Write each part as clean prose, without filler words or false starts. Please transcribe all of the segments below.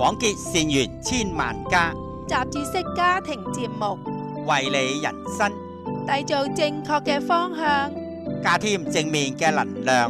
廣結善緣千萬家， 雜誌式家庭節目， 為你人生締造正確嘅方向， 加添正面嘅能量。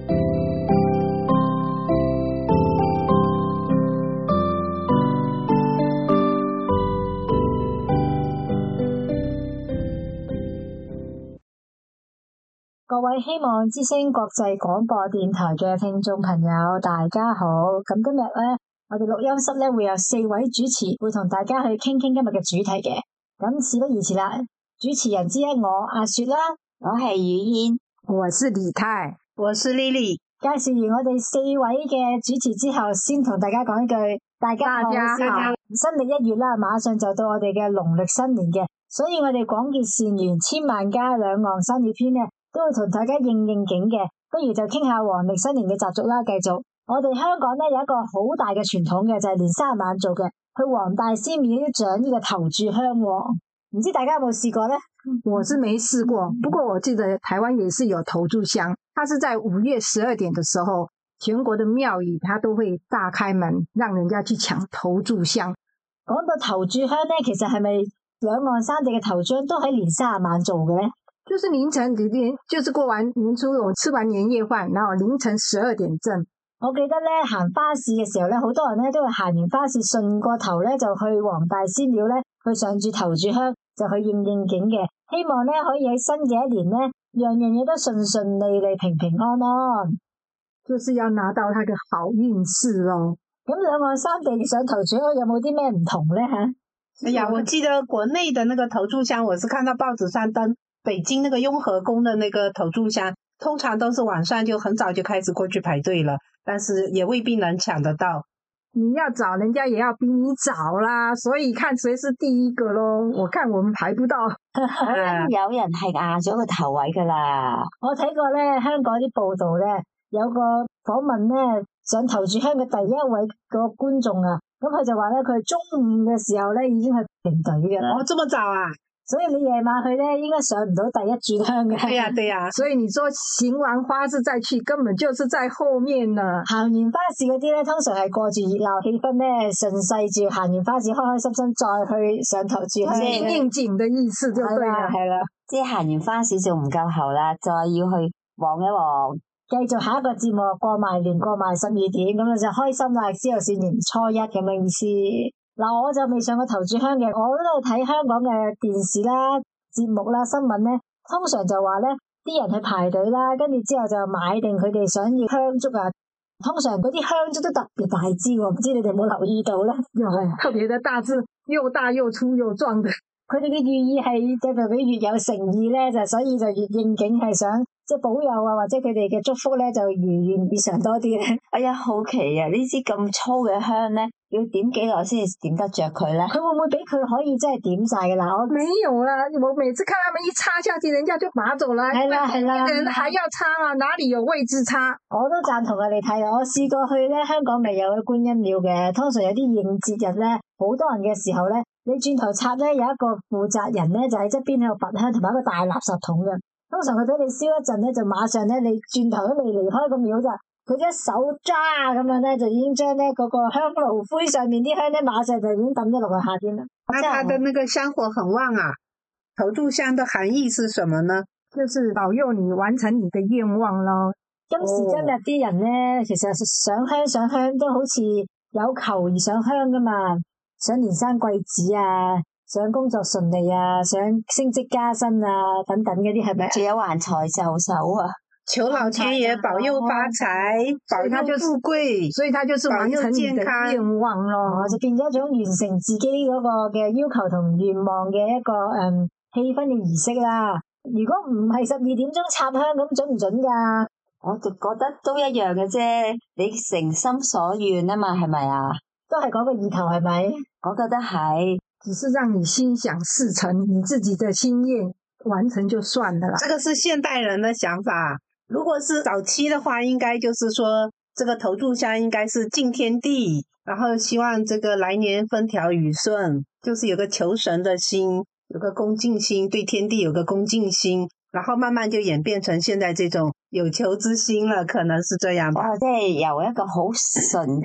各位希望之聲國際廣播電台嘅聽眾朋友，大家好。咁今日咧，我哋錄音室咧會有4位主持，會同大家去傾今日嘅主題嘅。咁事不宜遲啦，主持人之一我阿雪啦， 我係雨嫣， 我是李太， 我是莉莉。 介紹完我哋4位嘅主持之後，先同大家講一句，大家好。新曆1月啦，馬上就到我哋嘅農曆新年嘅，所以我哋廣結善緣千萬家兩岸三語篇咧，都會同大家應景嘅，不如就傾下黃曆新年嘅習俗啦。繼續，我哋香港咧有一個好大嘅傳統嘅，就係年卅晚做嘅，去黃大仙廟掌呢個頭炷香喎。唔知大家有冇試過呢？ 我是沒試過，不過我記得台灣也是有頭炷香，它是在5月12點的時候，全國的廟宇它都會大開門，讓人家去搶頭炷香。 講到頭炷香呢，其實係咪兩岸三地嘅頭炷都喺年卅晚做嘅呢？ 就是凌晨就是過完年初五，吃完年夜飯，然後凌晨12點正。 我記得咧行花市嘅時候咧，好多人咧都會行完花市順過頭咧就去黃大仙廟咧去上住頭炷香，就去應景嘅。希望咧可以喺新嘅一年咧，樣樣嘢都順順利利、平平安安， 就是要拿到他嘅好運勢咯。 咁兩岸三地上頭炷香有冇啲咩唔同咧吓？ 哎呀，我記得國內的那個頭炷香，我是看到報紙上登。北京那個雍和宮的那個頭炷香，通常都是晚上就很早就開始過去排隊了，但是也未必能搶得到。 你要找人家也要比你早啦，所以看誰是第一個咯。我看我們排不到。 有人係壓咗個頭位噶啦。 我睇過咧香港啲報道咧，有個訪問咧上頭炷香嘅第一位個觀眾啊，咁佢就話咧佢中午嘅時候咧已經係排隊嘅。 哦，這麼早啊？ 所以你夜晚去咧，應該上唔到第一炷香嘅。 對呀，對呀。 所以你說行完花市再去，根本就是在後面啦。 行完花市嗰啲咧，通常係過住熱鬧氣氛咧，順勢住行完花市，開開心心再去上頭炷香。 應景的意思就對啦， 係啦。 即係行完花市就唔夠喉啦，再要去旺一旺。 繼續下一個節目，過埋年過埋12點，咁就開心啦。之後是年初1咁嘅意思。嗱，我就未上過頭炷香嘅，我都係睇香港嘅電視啦、節目啦、新聞咧，通常就話咧，啲人去排隊啦，跟住之後就買定佢哋想要香燭啊。通常嗰啲香燭都特別大支喎，唔知你哋有冇留意到咧？ 有特別的大支，又大又粗又壯的。 佢哋嘅寓意係即係佢越有誠意咧，就所以就越應景，係想即係保佑啊，或者佢哋嘅祝福咧就如願以償多啲咧。 哎呀，好奇啊！呢支咁粗嘅香咧，要點幾耐先至點得着佢咧？ 佢會唔會俾佢可以真係點晒嘅啦？我沒有啦，我每次看他們一插下去，人家就拿走啦。 係啦係啦， 人還要插啊？哪裡有位置插？ 我都贊同佢哋睇啊！我試過去咧，香港未有嘅觀音廟嘅，通常有啲應節日咧，好多人嘅時候咧，你轉頭插咧有一個負責人咧就喺側邊喺度拔香，同埋一個大垃圾桶嘅。通常佢俾你燒一陣咧，就馬上咧你轉頭都未離開個廟咋，佢一手揸咁樣咧，就已經將咧嗰個香爐灰上面啲香咧，馬上就已經抌咗落去下邊啦。 那它的那個香火很旺啊！頭炷香的含義是什麼呢？ 就是保佑你完成你的願望咯。 今時今日啲人咧，其實上香都好似有求而上香噶嘛，想年生貴子啊，想工作順利啊，想升職加薪啊，等等嗰啲係咪？ 仲有橫財就手啊！ 求老天爺保佑發財，保佑富貴， 所以他就是完成你的願望咯， 就變咗一種完成自己嗰個嘅要求同願望嘅一個氣氛嘅儀式啦。如果唔係12點鐘插香咁準唔準㗎？ 我就覺得都一樣嘅啫，你誠心所願啊嘛，係咪啊？ 都係嗰個意頭係咪？ 我覺得係， 只是讓你心想事成，你自己的心願完成就算了啦。 這個是現代人的想法。如果是早期的話，應該就是說，這個頭炷香應該是敬天地，然後希望這個來年風調雨順，就是有個求神的心，有個恭敬心，對天地有個恭敬心，然後慢慢就演變成現在這種有求之心了，可能是這樣吧。 即係由一個好純正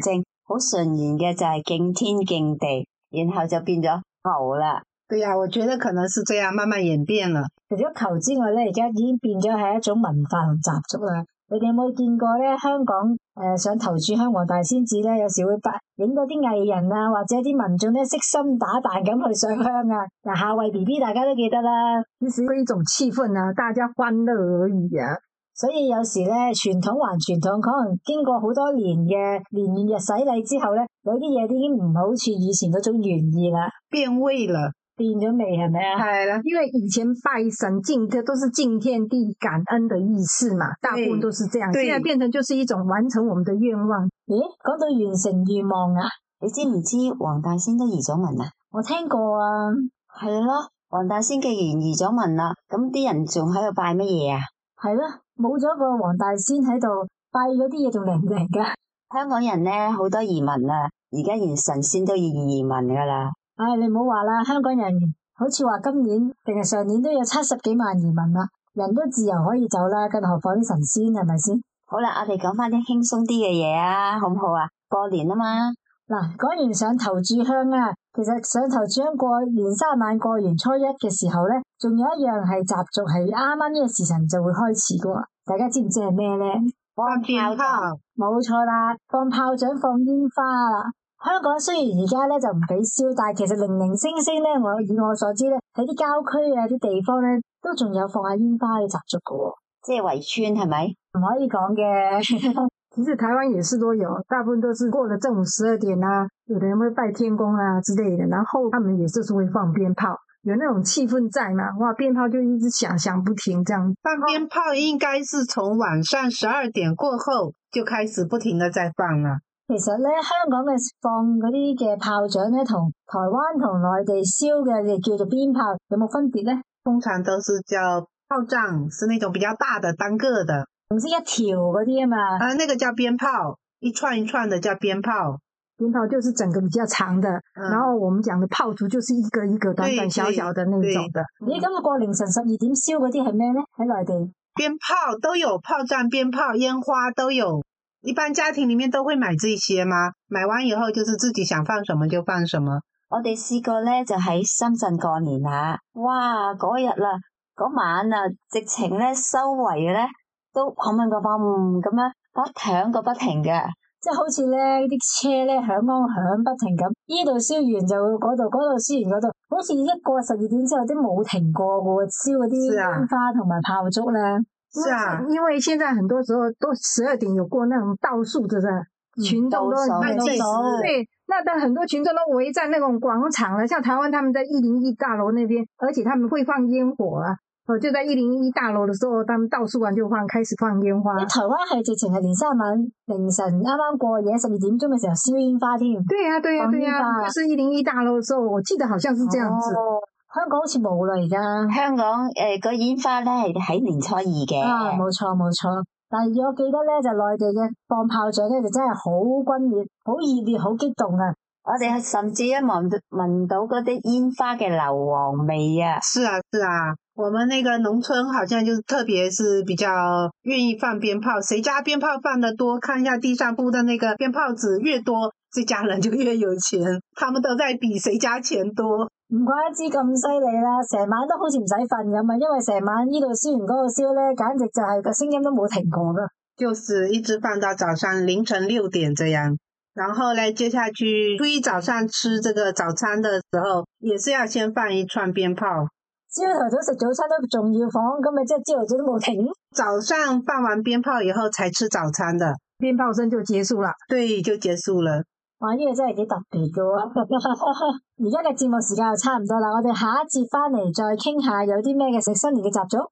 好純然嘅就係敬天敬地，然後就變咗求啦。 對呀，我覺得可能是這樣慢慢演變了。 除咗求之外咧，而家已經變咗係一種文化同習俗啦。你哋有冇見過咧？香港上頭炷香黃大仙祠咧，有時會影到啲藝人啊，或者啲民眾咧悉心打扮咁去上香啊。嗱，夏蕙 BB 大家都記得啦， 其實是一種氣氛啊，大家歡樂而已啊。 所以有時咧傳統還傳統，可能經過好多年嘅年月日洗禮之後咧，有啲嘢已經唔好似以前嗰種原意啦， 變味了。 變咗味係咪啊？ 係啦， 因為以前拜神敬的都是敬天地感恩的意思嘛，大部分都是這樣。現在變成就是一種完成我們的願望。 咦，講到完成願望啊， 你知唔知黃大仙都移咗民啊？ 我聽過啊。 係咯，黃大仙既然移咗民啦，咁啲人仲喺度拜乜嘢啊？ 係咯，冇咗個黃大仙喺度，拜嗰啲嘢仲靈唔靈噶？ 香港人咧好多移民啊，而家連神仙都要移民噶啦。 唉，你唔好話啦，香港人好似話今年定係上年都有70幾萬移民啦，人都自由可以走啦，更何況啲神仙係咪先？ 好啦，我哋講翻啲輕鬆啲嘅嘢啊，好唔好啊？過年啊嘛。 嗱，講完上頭炷香啊，其實上頭炷香過年三晚過完初一嘅時候咧，仲有一樣係習俗係啱啱呢個時辰就會開始噶，大家知唔知係咩咧？ 放鞭炮， 冇錯啦，放炮仗放煙花啦。香港雖然而家咧就唔俾燒，但係其實零零星星咧，以我所知咧，喺啲郊區啊啲地方咧，都仲有放下煙花嘅習俗噶。 即係圍村係咪？ 唔可以講嘅。 其實台灣也是都有，大部分都是過了正午12點啊，有的人會拜天公啊之類的，然後他們也是會放鞭炮，有那種氣氛在嘛，哇，鞭炮就一直響不停這樣。 放鞭炮應該是從晚上12點過後就開始不停的在放啦。 其實咧，香港嘅放嗰啲嘅炮仗咧，同台灣同內地燒嘅叫做鞭炮，有冇分別咧？ 通常都是叫炮仗，是那種比較大的單個的， 唔知一條嗰啲啊嘛。 那個叫鞭炮，一串一串的叫鞭炮。 鞭炮就是整個比較長的，然後我們講的炮竹就是一個一個短短小小的那種的。 咦，咁過凌晨12點燒嗰啲係咩咧？喺內地鞭炮都有，炮仗、鞭炮、煙花都有。一般家庭裏面都會買這些嗎？買完以後就是自己想放什麼就放什麼。 我哋試過咧就喺深圳過年啊，哇嗰日啦，嗰晚啊，直情咧周圍咧都砰砰砰砰咁樣響個不停嘅， 即係好似咧啲車咧響安響不停咁，呢度燒完就嗰度，嗰度燒完嗰度，好似一過12點之後都冇停過嘅，燒嗰啲煙花同埋炮竹咧。 是啊， 因為現在很多時候都12點有過那種倒數的群眾都對，那但很多群眾都圍在那種廣場了，像台灣他們在101大樓那邊，而且他們會放煙火啊，就在101大樓的時候，他們倒數完就開始放煙花。 台灣係直情係年三晚凌晨啱啱過夜12點鐘嘅時候燒煙花添。 對啊，就是101大樓的時候，我記得好像是這樣子。 香港好似冇啦，而家香港個煙花咧係喺年初2嘅。 啊，冇錯。但係我記得咧，就內地嘅放炮仗咧，就真係好轟烈、好熱烈、好激動啊！ 我哋甚至一聞到嗰啲煙花嘅硫磺味啊！ 是啊，我們那個農村好像就是特別是比較願意放鞭炮，誰家鞭炮放得多，看一下地上鋪的那個鞭炮紙越多，這家人就越有錢，他們都在比誰家錢多。 唔怪得知咁犀利啦，成晚都好似唔使瞓咁啊！因為成晚呢度燒完嗰度燒咧，簡直就係個聲音都冇停過噶。 就是一直放到早上凌晨6點這樣，然後呢，接下去初一早上吃這個早餐的時候，也是要先放一串鞭炮。 朝頭早食早餐都仲要放，咁咪即係朝頭早都冇停。 早上放完鞭炮以後才吃早餐的， 鞭炮聲就結束了。對， 就結束了。 哇，呢個真係幾特別㗎喎！而家嘅節目時間又差唔多啦，我哋下一節翻嚟再傾下有啲咩嘅食新年嘅習俗。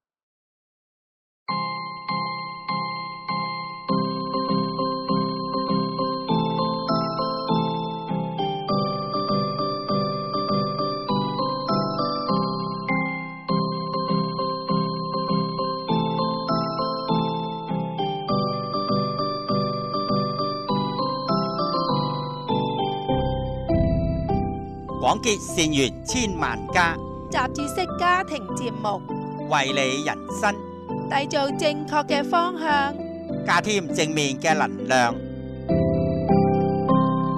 廣結善緣千萬家， 雜誌式家庭節目， 為你人生締造正確嘅方向， 加添正面嘅能量。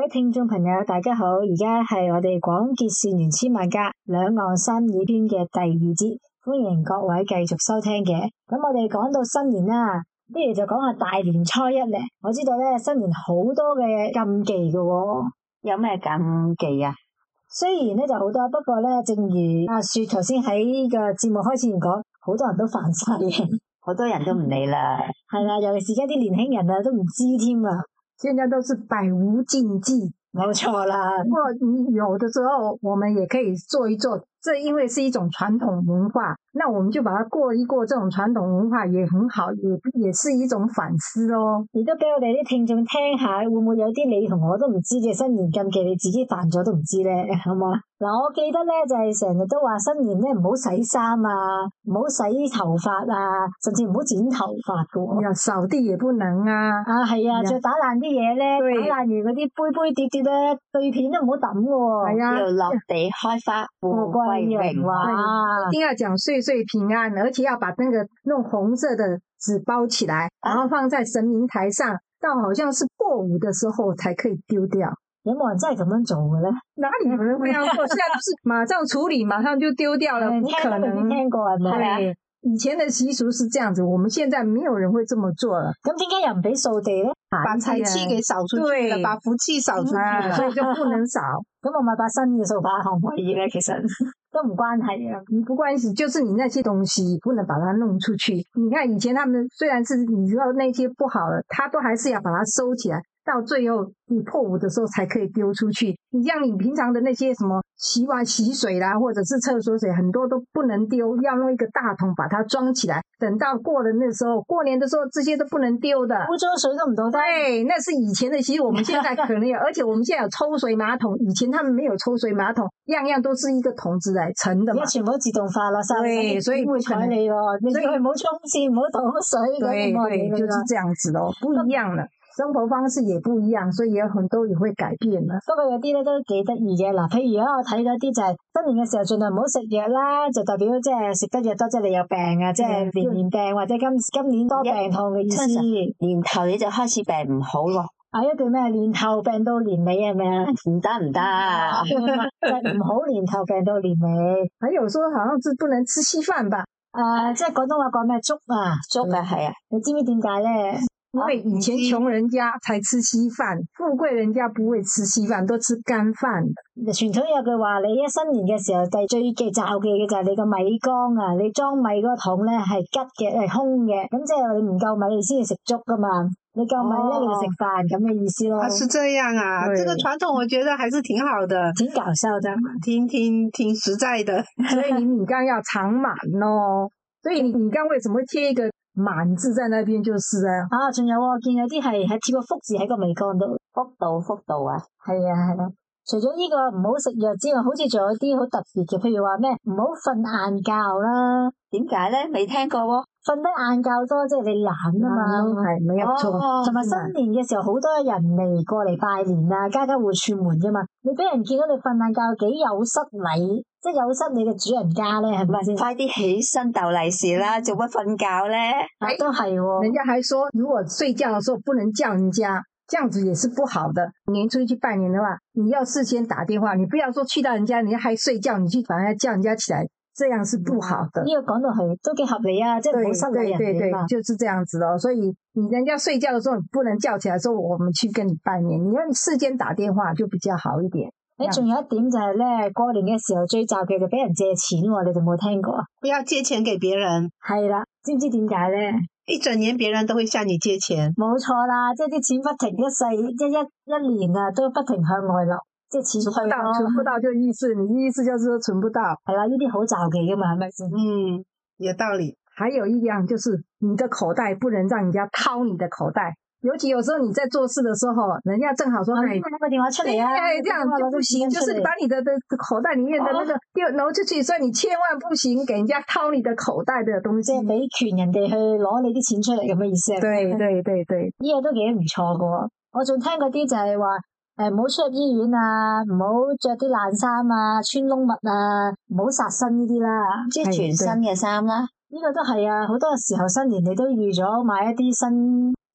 聽眾朋友大家好，而家係我哋廣結善緣千萬家兩岸三語篇嘅第2節，歡迎各位繼續收聽嘅。咁我哋講到新年啦，不如就講下大年初一咧。我知道咧新年好多嘅禁忌嘅喎， 有咩禁忌啊？ 雖然咧就好多，不過咧正如阿雪頭先喺個節目開始前講，好多人都犯晒嘅， 好多人都唔理啦。 係啦，尤其是而家啲年輕人啊都唔知添啊。 现在都是百无禁忌， 冇錯啦。 不過你有的時候我們也可以做一做，這因為是一種傳統文化，那我們就把它過一過，這種傳統文化也很好，也是一種反思咯。 亦都俾我哋啲聽眾聽下，會唔會有啲你同我都唔知嘅新年禁忌，你自己犯咗都唔知咧，好嘛？嗱，我記得咧就係成日都話新年咧唔好洗衫啊，唔好洗頭髮啊，甚至唔好剪頭髮噶。 要掃地也不能啊。 啊，係啊，再打爛啲嘢咧，打爛完嗰啲杯杯碟碟咧，對片都唔好抌噶。 係啊， 要落地開花，富貴榮華。 一定要講歲歲平安，而且要把那個弄紅色的紙包起來，然後放在神明台上，到好像是過午的時候才可以丟掉。 有冇人真係咁樣做嘅咧？ 哪裡有人會這樣做？現在就是馬上處理，馬上就丟掉了，不可能。 聽過係咪？ 對，以前的習俗是這樣子，我們現在沒有人會這麼做了。 咁點解又唔俾掃地咧？ 把財氣給掃出去了，把福氣掃出去了， 所以就不能掃。 咁我買把新嘅掃把可唔可以咧？其實都唔關係啊， 不關係，就是你那些東西不能把它弄出去。你看以前他們雖然是你知道那些不好的，他都還是要把它收起來。到最後你破五的時候才可以丟出去。你像你平常的那些什麼洗碗洗水啦，或者是廁所水，很多都不能丟，要用一個大桶把它裝起來。等到過了那時候，過年的時候，這些都不能丟的。 污糟水都唔倒得。 對，那是以前的習俗，我們現在可能有，而且我們現在有抽水馬桶，以前他們沒有抽水馬桶，樣樣都是一個桶子來盛的嘛。 而家全部都自動化啦， 對，所以會睬你喎，你叫佢唔好沖廁，唔好倒水， 對對，就是這樣子咯，不一樣了。生活方式也不一樣，所以有很多也會改變啦。 不過有啲咧都幾得意嘅，嗱，譬如我睇到啲就係新年嘅時候盡量唔好食藥啦，就代表即係食得藥多即係你有病啊，即係年年病或者今年多病痛嘅意思。 年頭你就開始病唔好咯。 啊，一句咩？年頭病到年尾係咪啊？ 唔得唔得， 就唔好年頭病到年尾。 還有說好像是不能吃稀飯吧？ 即係廣東話講咩粥啊？ 粥啊，係啊。 你知唔知點解咧？ 因為以前窮人家才吃稀飯，富貴人家不會吃稀飯，都吃乾飯。 傳統有句話，你一新年嘅時候，最忌嘅就係你個米缸啊，你裝米嗰個桶咧係吉嘅，係空嘅，咁即係你唔夠米你先至食粥噶嘛，你夠米咧你就食飯咁嘅意思咯。 是這樣啊，這個傳統我覺得還是挺好的， 挺搞笑的， 挺實在的。 所以你米缸要常滿咯，所以你米缸為什麼會貼一個滿字在那邊就是啊， 仲有我見有啲係貼個福字喺個米缸度， 福到啊， 係啊。除咗呢個唔好食藥之外，好似仲有啲好特別嘅，譬如話咩唔好瞓晏覺啦。 點解咧？未聽過喎。 瞓得晏覺多即係你懶啊嘛， 係冇錯。 同埋新年嘅時候，好多人嚟過嚟拜年啊，家家戶串門噶嘛。你俾人見到你瞓晏覺幾有失禮，即係有失你嘅主人家咧，係咪先？ 快啲起身逗利是啦，做乜瞓覺咧？ 都係喎。 人家還說，如果睡覺嘅時候不能叫人家。這樣子也是不好的。年初一去拜年的話，你要事先打電話，你不要說去到人家，人家還睡覺，你去把人家叫人家起來，這樣是不好的。 呢個講到係都幾合理啊，即係唔好失禮人哋嘛。 就是這樣子咯。所以你人家睡覺的時候，你不能叫起來說我們去跟你拜年，你要事先打電話就比較好一點。 仲有一點就係咧，過年嘅時候最詐嘅就俾人借錢喎，你哋有冇聽過啊？ 不要借錢給別人。 係啦，知唔知點解咧？ 一整年別人都會向你借錢。 冇錯啦，即係啲錢不停一年啊，都不停向外流，即係錢去咯。 存不到就意思，你意思就是說存不到。 係啦，呢啲好詐忌噶嘛，係咪先？ 有道理。 還有一樣就是你的口袋不能讓人家掏你的口袋。尤其有時候你在做事的時候，人家正好說：“哎， 拿個電話出嚟啊！” 這樣就不行，就是把你的口袋裡面的那個攞出去，所以你千萬不行給人家掏你的口袋的東西， 即係俾權人哋去攞你啲錢出嚟咁嘅意思啊？ 對， 呢個都幾唔錯噶。我仲聽嗰啲就係話，唔好出入醫院啊，唔好着啲爛衫啊，穿窿襪啊，唔好殺身呢啲啦， 即係全新嘅衫啦。 呢個都係啊，好多時候新年你都預咗買一啲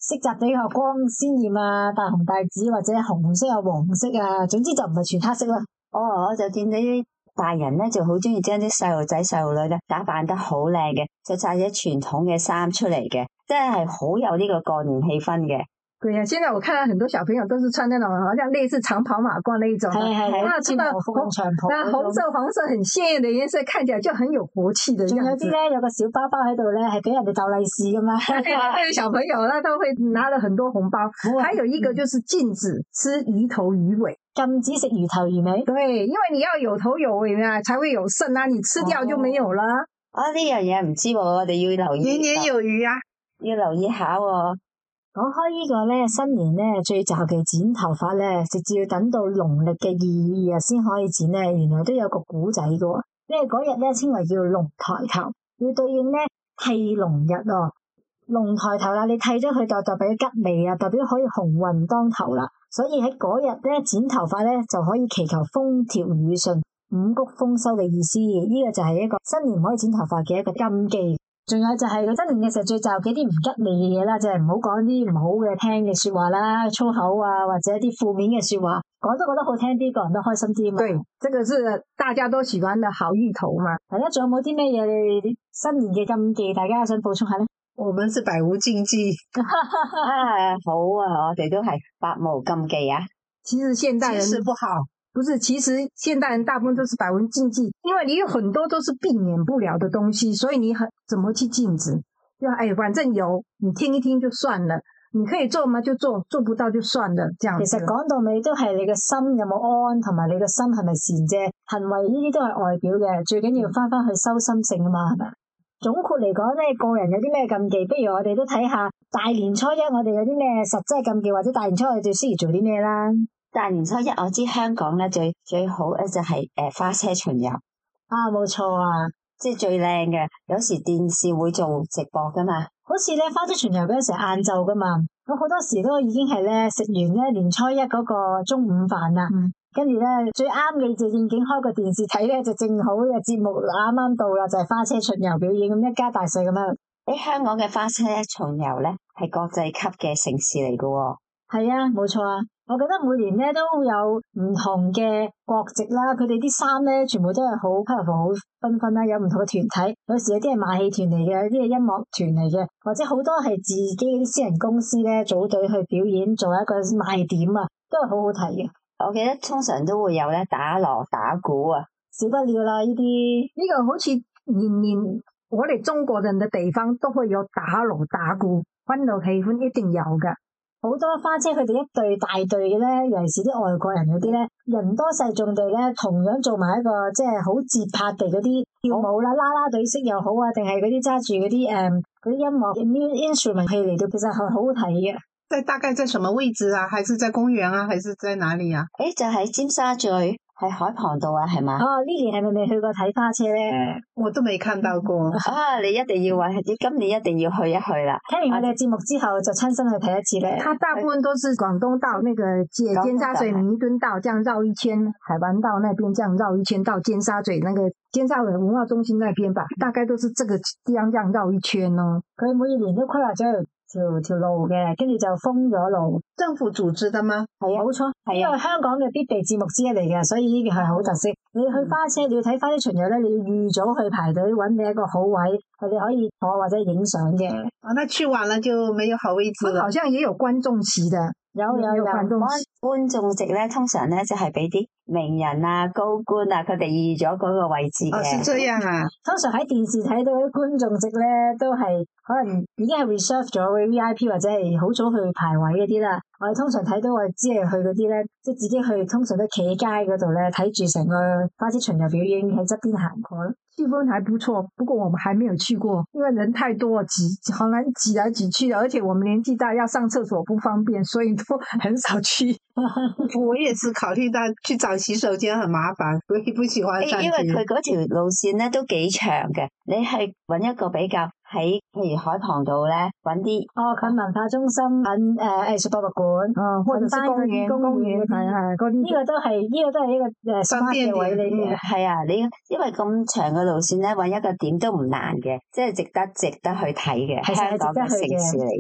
色澤比較光鮮豔啊，大紅大紫或者紅色啊、黃色啊，總之就唔係全黑色啦。 我就見到啲大人咧就好中意將啲細路仔細路女咧打扮得好靚嘅，着晒啲傳統嘅衫出嚟嘅，真係好有呢個過年氣氛嘅。 对啊，现在我看到很多小朋友都是穿那种好像类似长跑马褂那一种的， 係穿到紅色、黃色很鮮豔的顏色，看起來就很有活氣的樣子。 仲有啲咧有個小包包喺度咧，係俾人哋逗利是噶嘛。 那個小朋友他都會拿了很多紅包，還有一個就是禁止吃魚頭魚尾。 禁止食魚頭魚尾。 對，因為你要有頭有尾啊，才會有剩啊，你吃掉就沒有啦。 呢樣嘢唔知喎，我哋要留意。 年年有餘啊， 要留意下喎。 講開呢個咧，新年咧最早期剪頭髮咧，直至要等到農曆嘅2月2日先可以剪咧，原來都有個古仔嘅喎。因為嗰日咧稱為叫龍抬頭，要對應咧剃龍日哦。龍抬頭啦，你剃咗佢代表吉利啊，代表可以鴻運當頭啦。所以喺嗰日咧剪頭髮咧就可以祈求風調雨順、五穀豐收嘅意思。呢個就係一個新年唔可以剪頭髮嘅一個禁忌。仲有就係新年嘅時候最就幾啲唔吉利嘅嘢啦，就係唔好講啲唔好嘅聽嘅說話啦，粗口啊或者啲負面嘅說話，講都覺得好聽啲，個人都開心啲嘛。 對，這個是大家都喜歡的好意頭嘛。 係啦，仲有冇啲咩嘢新年嘅禁忌，大家想補充下咧？ 我們是百無禁忌。 好啊，我哋都係百無禁忌啊。 其實現代人其實不好。 不是，其實現代人大部分都是百無禁忌，因為你有很多都是避免不了的東西，所以你怎麼去禁止？就反正有，你聽一聽就算了，你可以做嗎？就做，做不到就算了，這樣子。 其實講到尾都係你嘅心有冇安，同埋你嘅心係咪善啫？行為呢啲都係外表嘅，最緊要翻去修心性啊嘛，係咪？總括嚟講咧，個人有啲咩禁忌，不如我哋都睇下大年初一我哋有啲咩實際禁忌，或者大年初二最適宜做啲咩啦。 大年初一我知香港咧最好咧就係花車巡遊啊，冇錯啊， 即係最靚嘅。有時電視會做直播噶嘛， 好似咧花車巡遊嗰陣時晏晝噶嘛，咁好多時都已經係咧食完咧年初一嗰個中午飯啦，跟住咧最啱嘅就正經開個電視睇咧，就正好嘅節目啱啱到啦，就係花車巡遊表演，咁一家大細咁樣。 香港嘅花車巡遊咧係國際級嘅城市嚟噶喎。 係啊，冇錯啊。我覺得每年咧都有唔同嘅國籍啦，佢哋啲衫咧全部都係好 colourful、好繽紛啦，有唔同嘅團體，有時有啲係馬戲團嚟嘅，有啲係音樂團嚟嘅，或者好多係自己啲私人公司咧組隊去表演，做一個賣點啊，都係好好睇嘅。 我記得通常都會有咧打鑼打鼓啊， 少不了啦呢啲。 呢個好似年我哋中國人嘅地方都會有打鑼打鼓，歡樂氣氛一定有噶。 好多花車佢哋一隊大隊嘅咧，尤其是啲外國人嗰啲咧，人多勢眾地咧，同樣做埋一個即係好節拍地嗰啲跳舞啦、啦啦隊式又好啊，定係嗰啲揸住嗰啲嗰啲音樂 instrument 器嚟到，其實係好好睇嘅。 大概在什麼位置啊？還是在公園啊？還是在哪裡啊？ 就喺尖沙咀，喺海旁道啊，係嘛？ Lily 係咪未去過睇花車咧？ 我都未看到過。 你一定要你今年一定要去一去啦。 聽完我哋節目之後就親身去睇一次咧。 它大部分都是廣東道那個尖沙咀彌敦道，這樣繞一圈，海灣道那邊這樣繞一圈到尖沙咀那個尖沙咀文化中心那邊吧，大概都是這個地方這樣繞一圈咯。 佢每年都規劃咗條路嘅，跟住就封咗路。 政府組織的嗎？ 係啊，冇錯，係因為香港嘅必備節目之一嚟嘅，所以呢個係好特色。你去花車，你要睇花車巡遊咧，你要預早去排隊，揾你一個好位，你可以坐或者影相嘅。 那去晚了就沒有好位置了。 好像也有觀眾席的。有觀眾席咧，通常咧就係俾啲名人啊、高官啊，佢哋預咗嗰個位置嘅。 是這樣啊。 通常喺電視睇到啲觀眾席咧，都係可能已經係 reserve 咗嘅 VIP 或者係好早去排位嗰啲啦。我哋通常睇到我哋只係去嗰啲咧，即係自己去，通常都企喺街嗰度咧，睇住成個花車巡遊表演喺側邊行過咯。 氣氛還不錯，不過我們還沒有去過，因為人太多，好難擠來擠去的，而且我們年紀大，要上廁所不方便，所以都很少去。 我也是考慮到去找洗手間很麻煩，所以不喜歡上去。 因為佢嗰條路線咧都幾長嘅，你係揾一個比較喺譬如海旁道咧揾啲近文化中心，近藝術博物館， 或者是公園係嗰啲，呢個都係一個smart嘅位嚟嘅。 係啊，你因為咁長嘅路線咧，揾一個點都唔難嘅，即係值得去睇嘅，香港嘅城市嚟嘅。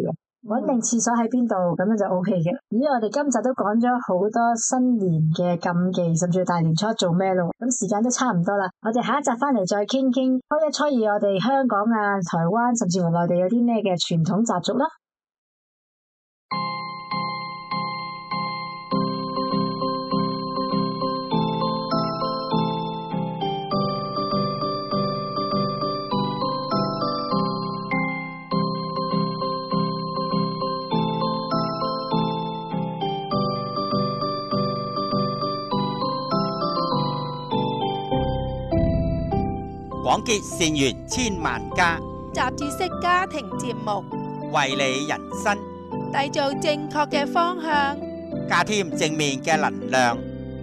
揾定廁所喺邊度，咁樣就 OK 嘅。咦，我哋今集都講咗好多新年嘅禁忌，甚至大年初一做咩咯。咁時間都差唔多啦，我哋下一集翻嚟再傾傾初一初二我哋香港啊、台灣甚至乎內地有啲咩嘅傳統習俗啦。 廣結善緣千萬家， 雜誌式家庭節目， 為你人生締造正確嘅方向， 加添正面嘅能量。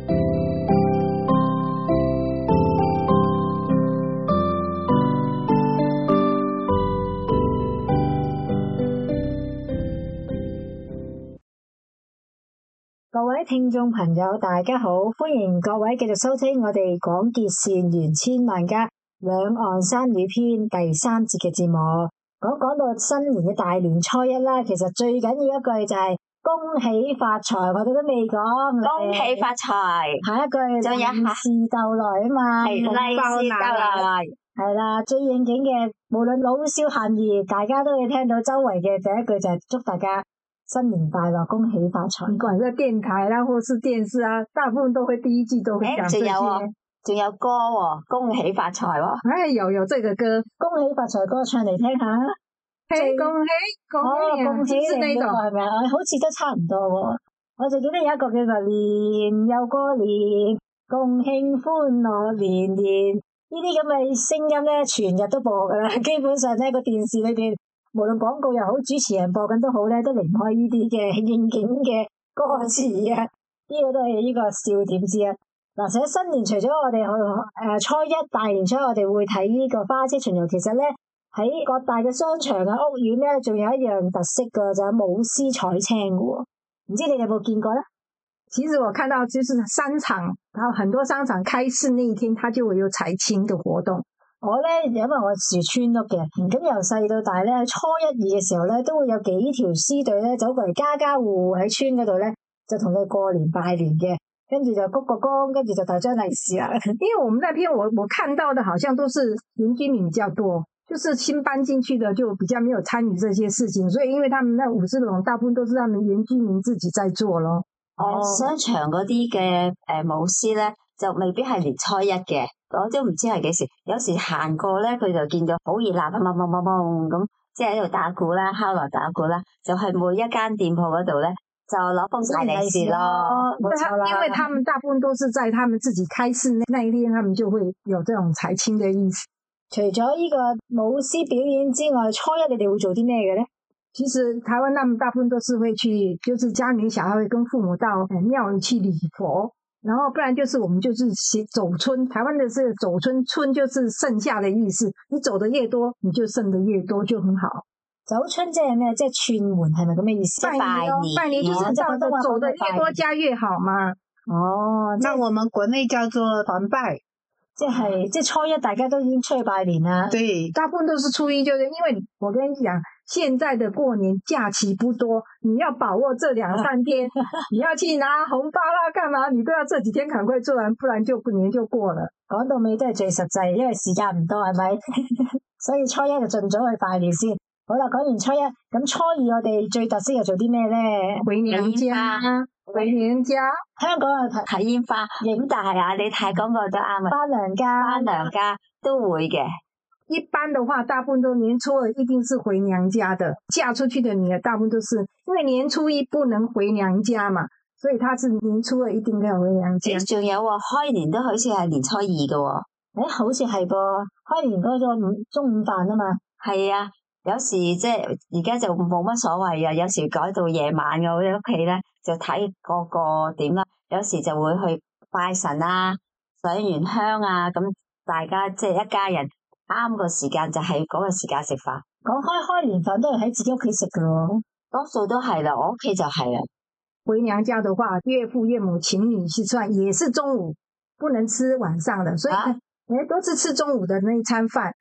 各位聽眾朋友大家好，歡迎各位繼續收聽我哋廣結善緣千萬家兩岸三語篇第3節嘅節目。講到新年嘅大年初一啦，其實最緊要一句就係恭喜發財，我哋都未講。 恭喜發財， 下一句仲有利是逗來啊嘛， 利是逗來， 係啦，最應景嘅，無論老少咸宜，大家都會聽到周圍嘅第一句就係祝大家新年快樂，恭喜發財。 不管在電台啦，或是電視啊，大部分都會第一句都會講這些。 仲有歌喎，恭喜發財喎。 有這個歌， 恭喜發財歌唱嚟聽下。 hey, 恭喜恭喜你度係咪啊？好似都差唔多喎。我就記得有一個叫做年又過年，共慶歡樂年年，呢啲咁嘅聲音咧，全日都播噶啦。基本上咧，個電視裏邊，無論廣告又好，主持人播緊都好咧，都離唔開呢啲嘅應景嘅歌詞啊。呢個都係呢個笑點之一。嗱，寫新年除咗我哋去初一大年初一我哋會睇呢個花車巡遊，其實咧喺各大嘅商場啊、屋苑咧，仲有一樣特色嘅就係舞獅彩青嘅喎，唔知你哋有冇見過咧？ 其實我看到就是商場，然後很多商場開市那一天，它就會有彩青嘅活動。 我咧因為我住村屋嘅，咁由細到大咧，初一二嘅時候咧，都會有幾條獅隊咧走過嚟，家家戶戶喺村嗰度咧，就同佢過年拜年嘅。跟住就鞠個躬，跟住就大張利是啦。 因為我們那邊我看到的好像都是原居民比較多，就是新搬進去的就比較沒有參與這些事情，所以因為他們那舞獅龍大部分都是他們原居民自己在做咯。 商場嗰啲嘅舞獅咧就未必係年初一嘅，我都唔知係幾時。有時行過咧，佢就見到好熱鬧，咁，即係喺度打鼓啦、敲鑼打鼓啦，就去每一間店鋪嗰度咧。就攞封大利是咯， 因為他們大部分都是在他們自己開市那一天，他們就會有這種財青的意思。 除咗呢個舞獅表演之外，初一你哋會做啲咩嘅咧？ 其實台灣他們大部分都是會去，就是家裡小孩會跟父母到廟裏去禮佛，然後不然就是我們就是走春。台灣的這個走春，春就是剩下的意思，你走得越多，你就剩得越多，就很好。 走春即係咩？即係串門係咪咁嘅意思？ 拜年就是走得越多家越好嘛。 哦，那我們國內叫做團拜， 即係初一大家都已經出去拜年啦。 對， 大部分都是初一，就是因為我跟你講，現在的過年假期不多，你要把握這2-3天，你要去拿紅包啦，幹嘛？你都要這幾天趕快做完，不然就年就過了。 講到尾都係最實際，因為時間唔多，係咪？所以初一就盡早去拜年先。好啦，講完初一，咁初二我哋最特色又做啲咩咧？ 回娘家，回娘家。 香港又睇煙花，咁但係啊，你睇講過都啱啊。 返娘家都會嘅。 一般的話，大部分都年初二一定是回娘家的。嫁出去的女兒大部分都是，因為年初一不能回娘家嘛，所以她是年初二一定要回娘家。 仲有喎，開年都好似係年初二嘅喎。 好似係噃，開年嗰個中午飯啊嘛。 係啊。有時即係而家就冇乜所謂啊，有時改到夜晚嘅，我哋屋企咧就睇個點啦。有時就會去拜神啊、上完香啊，咁大家即係一家人啱個時間就係嗰個時間食飯。 講開年飯都係喺自己屋企食噶咯， 多數都係啦，我屋企就係啦。 回娘家的話，岳父岳母請你去吃飯，也是中午，不能吃晚上的，所以都是吃中午的那一餐飯。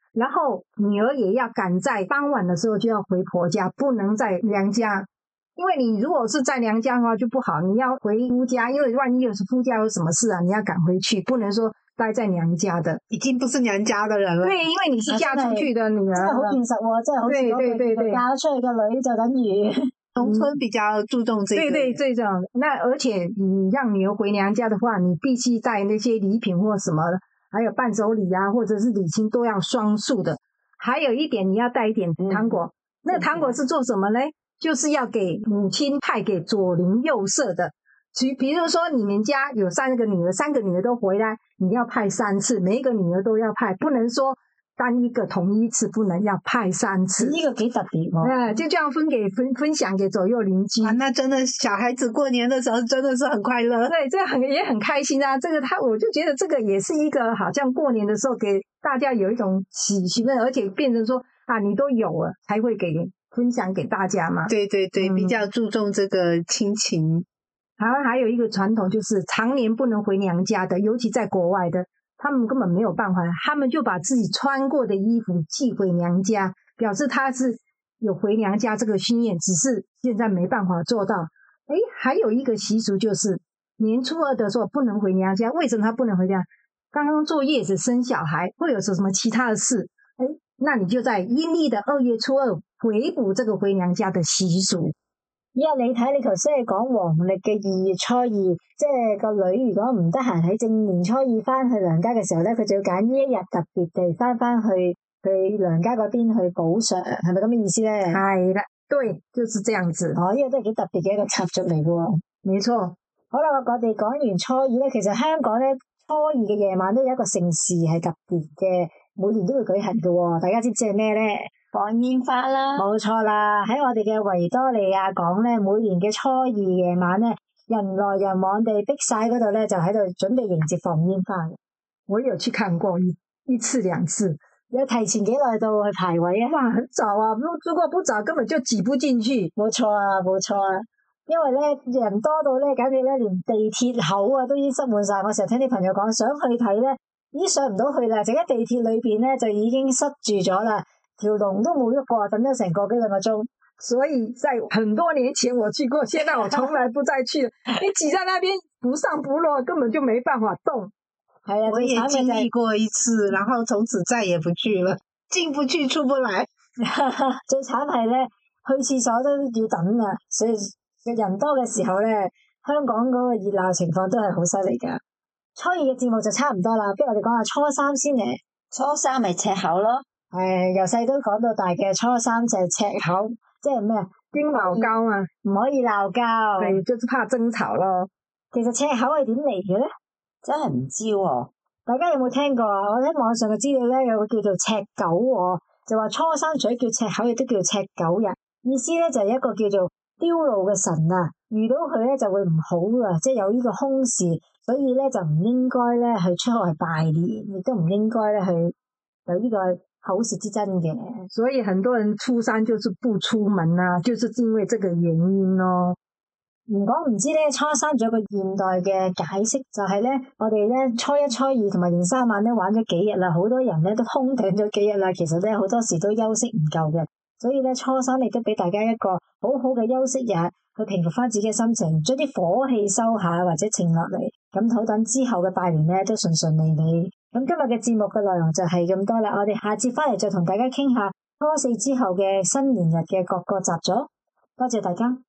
然后女儿也要赶在傍晚的时候就要回婆家，不能在娘家。因为你如果是在娘家的话就不好，你要回夫家，因为万一有夫家有什么事啊，你要赶回去，不能说待在娘家的， 已经不是娘家的人了。 对，因为你是嫁出去的女儿， 真係好現實喎，真係好似嗰句嫁出去嘅女就等於农村比较注重这个。 对，这种。那而且你让女儿回娘家的话，你必须带那些礼品或什么，还有伴手礼啊，或者是礼金都要双数的。还有一点，你要带一点糖果。那糖果是做什么呢？就是要给母亲派给左邻右舍的。比如说你们家有3个女儿，3个女儿都回来，你要派3次，每一个女儿都要派，不能说单一个同一次，不能要派3次。 呢個幾特別喎。 就这样分享给左右邻居。 那真的小孩子过年的时候真的是很快乐。 对，这也很开心啊。这个我就觉得这个也是一个好像过年的时候给大家有一种喜庆的，而且变成说啊，你都有了才会分享给大家嘛。 对，比较注重这个亲情。 还有一个传统就是常年不能回娘家的，尤其在国外的，他们根本没有办法，他们就把自己穿过的衣服寄回娘家，表示他是有回娘家这个心愿，只是现在没办法做到。还有一个习俗就是年初2的时候不能回娘家。为什么他不能回家？刚刚坐月子生小孩，或者是什么其他的事，那你就在阴历的2月初2回补这个回娘家的习俗。 因為你睇你頭先係講黃曆嘅2月初2，即係個女如果唔得閒喺正年初2翻去娘家嘅時候咧，佢就要揀呢一日特別地翻去娘家嗰邊去補償，係咪咁嘅意思咧？ 係啦，對，就是這樣子。 呢個都係幾特別嘅一個習俗嚟嘅喎。 沒錯。 好啦，我哋講完初2咧，其實香港咧初2嘅夜晚都有一個盛事係特別嘅，每年都會舉行嘅喎。大家知唔知係咩咧？ 放煙花啦， 冇錯啦！喺我哋嘅維多利亞港咧，每年嘅初2夜晚咧，人來人往地逼晒嗰度咧，就喺度準備迎接放煙花。 我有去看過一次2次。 有提前幾耐到去排位啊？ 哇，很早啊！如果不早，根本就擠不進去。 冇錯啊，冇錯啊！因為咧人多到咧，簡直咧連地鐵口啊都已經塞滿晒。我成日聽啲朋友講，想去睇咧，已經上唔到去啦，就喺地鐵裏邊咧就已經塞住咗啦。條龍都冇喐過，等咗成個幾兩個鐘。 所以在很多年前我去過，現在我從來不再去了。你擠在那邊不上不落，根本就沒辦法動。 係啊， 我也經歷過一次，然後從此再也不去了，進不去出不來。 最慘係咧，去廁所都要等啊！所以人多嘅時候咧，香港嗰個熱鬧情況都係好犀利㗎。初2嘅節目就差唔多啦，不如我哋講下初3先嚟。 初3咪赤口咯。 由細都講到大嘅初3就係赤口，即係咩？ 驚鬧交啊， 唔可以鬧交。 對，就是怕爭吵咯。 其實赤口係點嚟嘅咧？ 真係唔知喎。 大家有冇聽過啊？我喺網上嘅資料咧，有個叫做赤狗喎，就話初3除咗叫赤口，亦都叫赤狗日。意思咧就係一個叫做丟路嘅神啊，遇到佢咧就會唔好啊，即係有呢個凶事，所以咧就唔應該咧去出去拜年，亦都唔應該咧去有呢個口舌之爭嘅。 所以很多人初3就是不出門啊，就是因為這個原因咯。 如果唔知咧，初3仲有個現代嘅解釋，就係咧，我哋咧初1、初2同埋年3晚咧玩咗幾日啦，好多人咧都空頂咗幾日啦，其實咧好多時都休息唔夠嘅，所以咧初3亦都俾大家一個好好嘅休息日，去平復翻自己嘅心情，將啲火氣收下或者靜落嚟，咁好等之後嘅拜年咧都順順利利。咁今日嘅節目嘅內容就係咁多啦，我哋下次翻嚟再同大家傾下初4之後嘅新年日嘅各個習俗。多謝大家。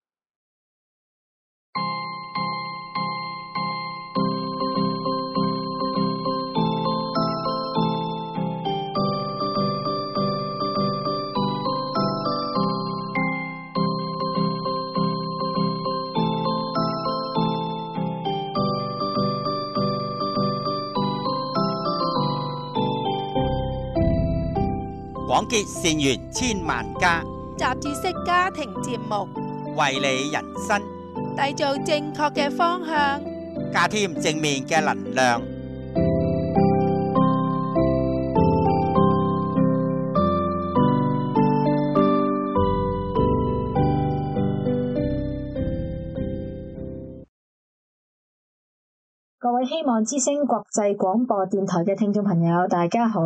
廣結善緣千萬家， 雜誌式家庭節目， 為你人生締造正確嘅方向， 加添正面嘅能量。 各位希望之聲國際廣播電台嘅聽眾朋友，大家好。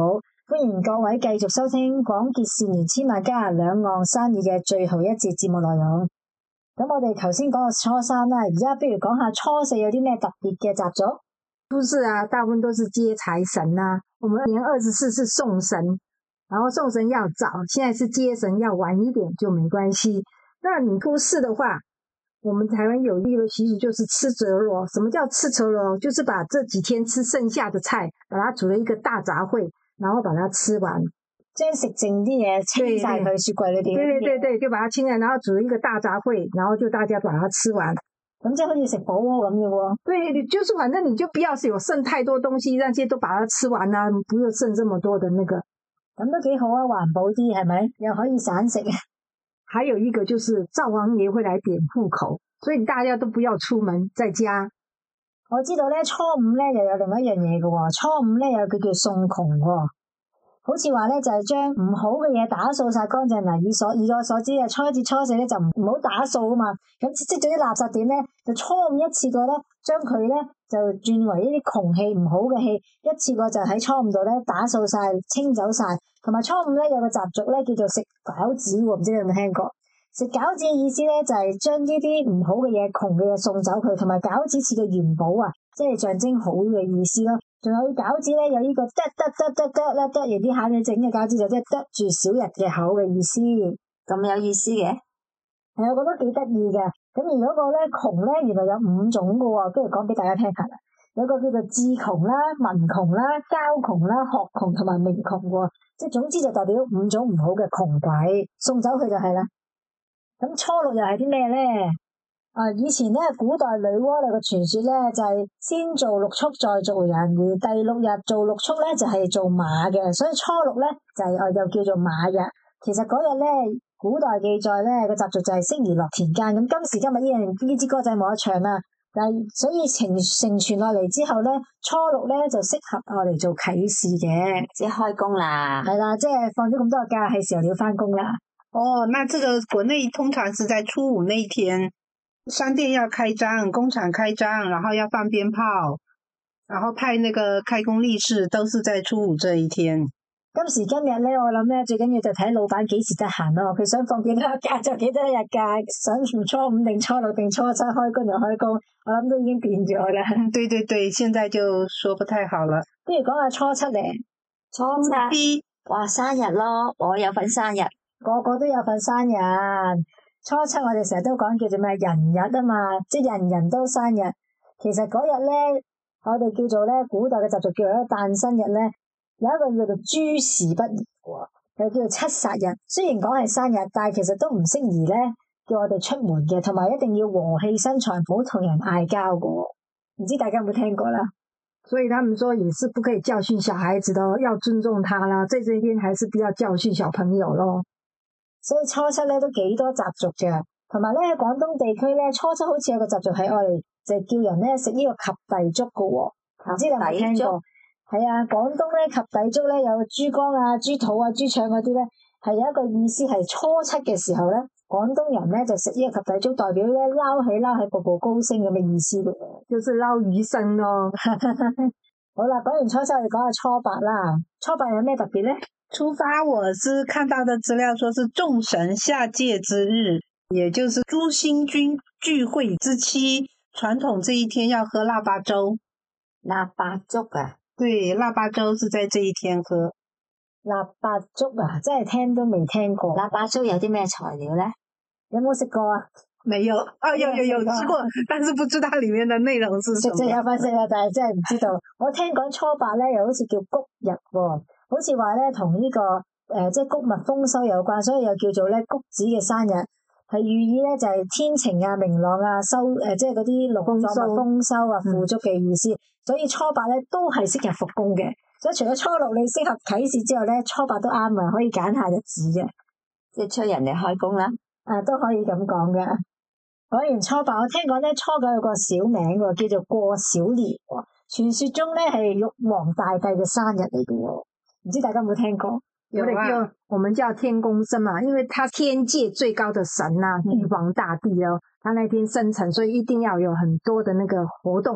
歡迎各位繼續收聽廣結善緣千萬家兩岸生意嘅最後一節節目內容。咁我哋頭先講到初三啦，而家不如講下初四有啲咩特別嘅習俗。 初四啊，大部分都是接財神啊。我們年24是送神，然後送神要早，現在是接神要晚一點就沒關係。那你初四的話，我們台灣有一個習俗就是吃折羅。什麼叫吃折羅？就是把這幾天吃剩下的菜，把它煮了一個大雜燴，然後把它吃完， 將食剩啲嘢清晒佢雪櫃裏邊。 對，就把它清晒，然後煮一個大雜燴，然後就大家把它吃完。 咁即係好似食火鍋咁嘅喎。 對，就是反正你就不要有剩太多東西，那些都把它吃完啦，不要剩這麼多的那個。 咁都幾好啊，環保啲係咪？又可以散食。 還有一個就是灶王爺會來點戶口，所以大家都不要出門，在家。 我知道咧，初五咧又有另一樣嘢嘅喎，初五咧有佢叫送窮喎。好似話咧就係將唔好嘅嘢打掃晒乾淨嗱，以我所知啊，初一至初四咧就唔好打掃啊嘛，咁積咗啲垃圾點咧，就初五一次過咧將佢咧就轉為呢啲窮氣唔好嘅氣，一次過就喺初五度咧打掃晒清走晒。同埋初五咧有個習俗咧叫做食餃子喎，唔知你有冇聽過？食餃子嘅意思咧就係將呢啲唔好嘅嘢、窮嘅嘢送走佢，同埋餃子似嘅元寶啊，即係象徵好嘅意思咯。仲有餃子咧，有呢個得啦，得完啲蟹你整嘅餃子就即係得住小日嘅口嘅意思， 咁有意思嘅。 係我覺得幾得意嘅。咁而嗰個咧窮咧，原來有5種嘅喎，不如講俾大家聽下啦。有個叫做智窮啦、文窮啦、交窮啦、學窮同埋名窮喎，即係總之就代表5種唔好嘅窮鬼，送走佢就係啦。咁初六又係啲咩咧？以前咧古代女媧女嘅傳說咧就係先做六畜再做人，而第6日做六畜咧就係做馬嘅，所以初六咧就係又叫做馬日。其實嗰日咧古代記載咧個習俗就係適宜落田間，咁今時今日呢支歌仔冇得唱啦，但係所以承傳落嚟之後咧，初六咧就適合我哋做啟事嘅， 即係開工啦。 係啦，即係放咗咁多個假，係時候你要翻工啦。 哦，那這個國內通常是在初五那一天。商店要開張，工廠開張，然後要放鞭炮，然後派那個開工利是，都是在初五這一天。 今時今日咧，我諗咧最緊要就睇老闆幾時得閒咯。佢想放幾多日假就幾多日假，想從初五定初六定初七開工就開工，我諗都已經變咗啦。 對，現在就說不太好了。 不如講下初七咧， 初七，哇，生日咯，我有份生日， 個個都有份生日。初七我哋成日都講叫做咩人日啊嘛，即係人人都生日。其實嗰日咧，我哋叫做咧古代嘅習俗叫做一個誕生日咧，有一個叫做諸事不宜喎，又叫做七殺日。雖然講係生日，但係其實都唔適宜咧叫我哋出門嘅，同埋一定要和氣生財，唔好同人嗌交嘅。唔知大家有冇聽過啦？ 所以他們說也是不可以教訓小孩子的，要尊重他啦。在這一天還是不要教訓小朋友咯。 所以初七咧都幾多習俗嘅，同埋咧廣東地區咧初七好似有個習俗係我哋就叫人咧食呢個及第粥嘅喎，唔知你有冇聽過？係啊，廣東咧及第粥咧有豬肝啊、豬肚啊、豬腸嗰啲咧，係有一個意思係初七嘅時候咧，廣東人咧就食呢個及第粥，代表咧撈起步步高升咁嘅意思嘅， 就是撈魚生咯。 好啦，講完初七，我哋講下初八啦。初八有咩特別咧？ 初八我是看到的資料說是眾神下界之日，也就是諸星君聚會之期，傳統這一天要喝臘八粥。 臘八粥啊？ 對，臘八粥是在這一天喝。 臘八粥啊，真係聽都未聽過。 臘八粥有啲咩材料咧？ 有冇食過啊？ 沒有啊，有吃過，但是不知道裏面的內容是什麼。 食就有份食啊，但係真係唔知道。我聽講初八咧，又好似叫穀日喎。好似話咧，同呢個即係穀物豐收有關，所以又叫做咧穀子嘅生日，係寓意咧就係天晴啊、明朗啊、即係嗰啲農作物豐收啊、富足嘅意思。所以初八咧都係適合復工嘅。所以除咗初六你適合啟事之外咧，初八都啱啊，可以揀下日子嘅， 即係催人哋開工啦。 都可以咁講嘅。講完初八，我聽講咧初九有個小名喎，叫做過小年喎。傳說中咧係玉皇大帝嘅生日嚟嘅喎。唔知大家有冇聽過？ 我們叫天公生嘛，因為他天界最高的神啊，玉皇大帝哦，他那天生辰，所以一定要有很多的那個活動啊，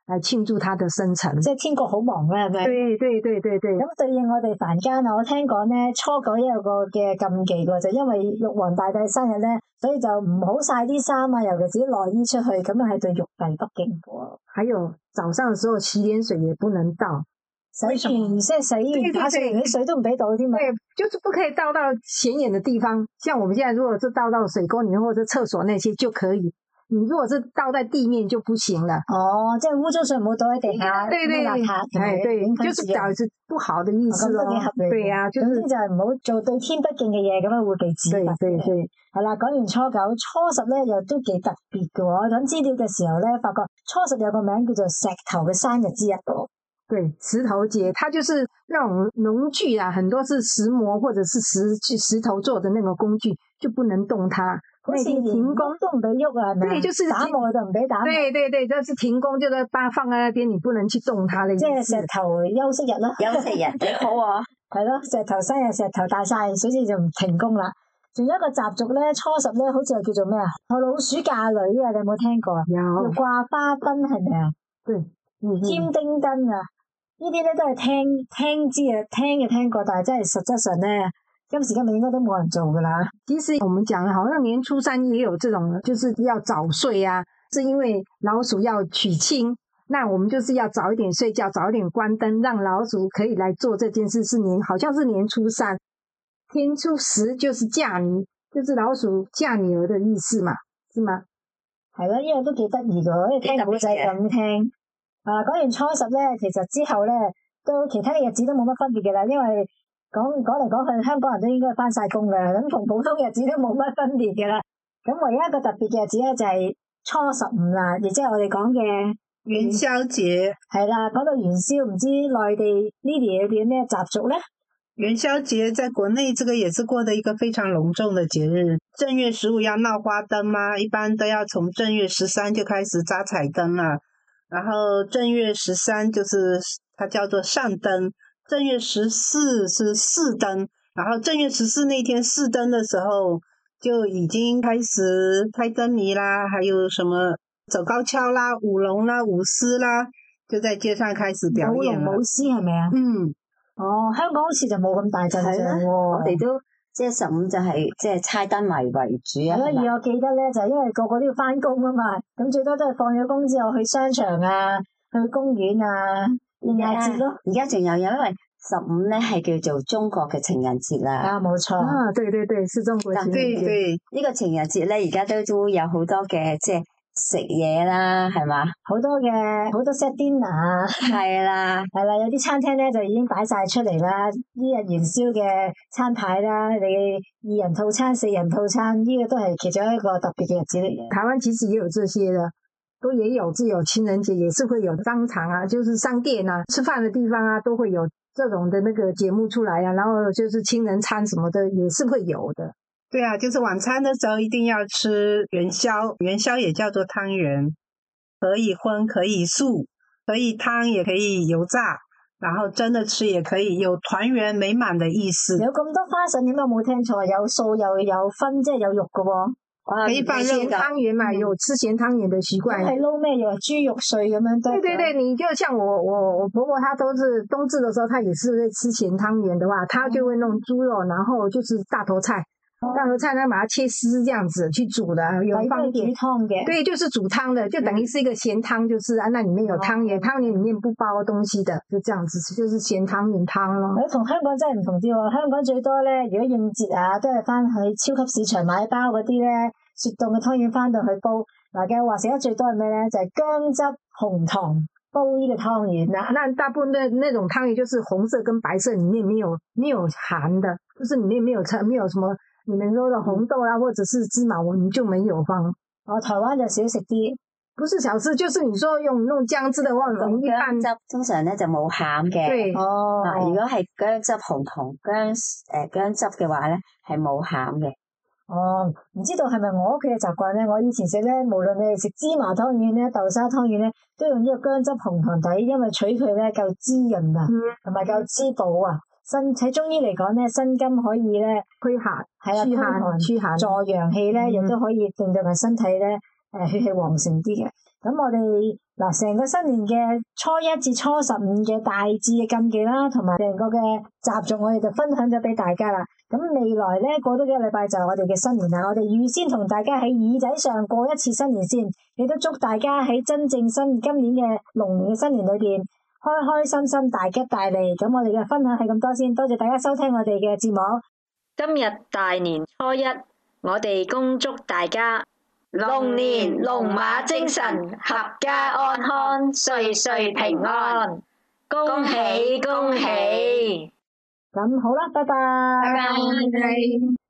來慶祝他的生辰。 即係天國好忙啦，係咪？ 對對對對對。 咁對應我哋凡間啊，我聽講咧初九有個嘅禁忌喎，就因為玉皇大帝生日咧，所以就唔好曬啲衫啊，尤其是啲內衣出去，咁樣係對玉帝不敬喎。 還有早上的時候洗臉水也不能倒。 洗完即係洗完打水啲水都唔俾倒添嘛。 對，就是不可以倒到顯眼的地方。像我們現在如果是倒到水溝裡面或者廁所那些就可以，你如果是倒在地面就不行了。 哦，即係污糟水唔好倒喺地下， 對對， 邋遢， 對，就是表示不好的意思咯。 都幾合理。 對啊，總之就係唔好做對天不敬嘅嘢，咁樣會被指罰。對對對，係啦。講完初九，初十咧又都幾特別嘅喎。我揾資料嘅時候咧，發覺初十有個名叫做石頭嘅生日之日。 對，石頭節，它就是那種農具啊，很多是石磨或者是石頭做的那個工具，就不能動它。 好似停工都唔俾喐啊，係咪？ 對，就是打磨就唔俾打磨。 對對對，就是停工，就在把放在那邊，你不能去動它的意思。 即係石頭休息日啦。 休息日幾好啊。 係咯，石頭生日，石頭大晒，所以就唔停工啦。仲有一個習俗咧，初十咧，好似係叫做咩啊？學老鼠嫁女啊，你有冇聽過啊？ 有。 叫掛花燈係咪啊？ 對。 添丁燈啊！呢啲咧都係聽知啊，聽嘅聽過，但係真係實質上咧，今時今日應該都冇人做噶啦。 其實我們講，好像年初三也有這種，就是要早睡啊，是因為老鼠要娶親，那我們就是要早一點睡覺，早一點關燈，讓老鼠可以來做這件事。好像是年初三，天初十就是嫁女，就是老鼠嫁女兒的意思嘛，是嗎？ 係咯，呢個都幾得意噶，因為聽古仔咁聽。講完初十咧，其實之後咧，都其他嘅日子都冇乜分別嘅啦，因為講嚟講去，香港人都應該翻晒工嘅，咁同普通日子都冇乜分別嘅啦。咁唯一一個特別嘅日子咧，就係初15啦，亦即係我哋講嘅元宵節。 係啦，講到元宵，唔知內地Lily有啲咩習俗咧？ 元宵節在國內這個也是過的一個非常隆重的節日。正月15要鬧花燈嘛，一般都要從正月13就開始扎彩燈啦。然後正月13就是它叫做上燈，正月14是試燈，然後正月14那天試燈的時候就已經開始開燈謎啦，還有什麼走高蹺啦、舞龍啦、舞獅啦，就在街上開始表演啦。 舞龍舞獅係咪啊？ 嗯。 哦，香港好似就冇咁大陣仗喎。 我哋都即係15就係即係猜燈謎為主啊。 係咯，而我記得咧，就係因為個個都要翻工啊嘛，咁最多都係放咗工之後去商場啊。去公園啊，應下節咯。 而家仲有，因為15咧係叫做中國嘅情人節啦。 啊，冇錯。 啊，對對對，是中國情人節。 對， 呢個情人節咧，而家都有好多嘅即係食嘢啦，係嘛？ 好多 set dinner 啊。 係啦， 係啦，有啲餐廳咧就已經擺晒出嚟啦。呢日元宵嘅餐牌啦，你2人套餐、4人套餐，呢個都係其中一個特別嘅日子嚟嘅。 台灣其實也有這些的。都也有，只有情人節也是會有商場啊，就是商店啊，吃飯的地方啊，都會有這種的那個節目出來啊，然後就是情人餐什麼的也是會有的。 對啊，就是晚餐的時候一定要吃元宵，元宵也叫做湯圓，可以葷可以素，可以湯也可以油炸，然後真的吃也可以，有團圓美滿的意思。 有咁多花神，點解冇聽錯？有素又有葷，即係有肉嘅喎。 可以放肉鹹湯圓嘛，有吃鹹湯圓的習慣。 係撈咩？又豬肉碎咁樣。 對對對，你就像我婆婆，她都是冬至的時候，她也是會吃鹹湯圓的話，她就會弄豬肉，然後就是大頭菜。大頭菜呢，把它切絲這樣子去煮的，有放一點湯嘅。 對，就是煮湯的，就等於是一個鹹湯，就是那裡面有湯圓，湯圓裡面不包東西的，就這樣子，就是鹹湯圓湯咯。 同香港真係唔同啲喎，香港最多咧，如果應節啊，都係翻去超級市場買包嗰啲咧，雪凍嘅湯圓翻到去煲。嗱嘅話食得最多係咩咧？就係薑汁紅糖煲呢個湯圓啦。 那大部分的那種湯圓就是紅色跟白色，裡面沒有鹹的，就是裡面沒有什麼。你們說的紅豆啊，或者是芝麻，我們就沒有放。 台灣就少食啲， 不是少吃，就是你說用弄薑汁的話，我們一般薑汁通常咧就冇餡嘅。 對， 如果係薑汁紅糖薑汁嘅話咧，係冇餡嘅。 唔知道係咪我屋企嘅習慣咧？我以前食咧，無論你係食芝麻湯圓咧、豆沙湯圓咧，都用呢個薑汁紅糖底，因為取佢咧夠滋潤啊，同埋夠滋補啊。喺中醫嚟講咧，生金可以咧驅寒，係啦，驅寒助陽氣咧，亦都可以令到佢身體咧血氣旺盛啲嘅。 咁我哋成個新年嘅初一至初15嘅大致嘅禁忌啦，同埋成個嘅習俗，我哋就分享咗俾大家啦。咁未來咧過多幾個禮拜就係我哋嘅新年啦，我哋預先同大家喺耳仔上過一次新年先，亦都祝大家喺真正今年嘅龍年嘅新年裏邊開開心心大吉大利。咁我哋嘅分享係咁多先，多謝大家收聽我哋嘅節目。 今日大年初一，我哋恭祝大家龍年龍馬精神，合家安康，歲歲平安，恭喜恭喜！ 咁好啦，拜拜。 拜拜。